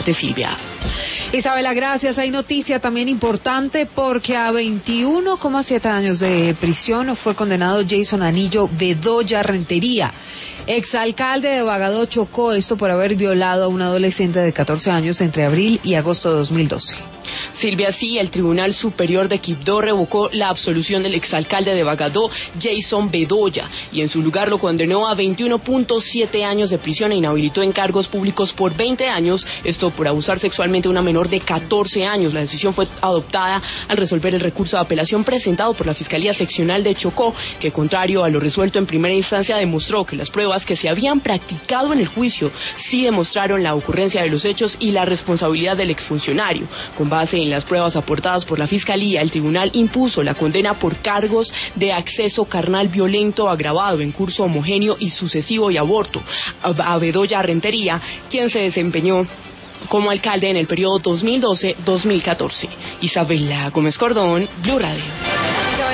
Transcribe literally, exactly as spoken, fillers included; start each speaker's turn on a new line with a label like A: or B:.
A: Adelante, Silvia.
B: Isabela, gracias. Hay noticia también importante porque a veintiuno coma siete años de prisión fue condenado Jason Anillo Bedoya Rentería, exalcalde de Bagadó, Chocó, esto por haber violado a un adolescente de catorce años entre abril y agosto de dos mil doce.
A: Silvia, sí, el Tribunal Superior de Quibdó revocó la absolución del exalcalde de Bagadó, Jason Bedoya, y en su lugar lo condenó a veintiuno punto siete años de prisión e inhabilitó en cargos públicos por veinte años, esto por abusar sexualmente a una menor de catorce años. La decisión fue adoptada al resolver el recurso de apelación presentado por la Fiscalía Seccional de Chocó, que contrario a lo resuelto en primera instancia demostró que las pruebas que se habían practicado en el juicio sí demostraron la ocurrencia de los hechos y la responsabilidad del exfuncionario. Con base en las pruebas aportadas por la Fiscalía, el tribunal impuso la condena por cargos de acceso carnal violento agravado en curso homogéneo y sucesivo y aborto a Bedoya Rentería, quien se desempeñó como alcalde en el periodo dos mil doce a dos mil catorce. Isabela Gómez Cordón, Blue Radio.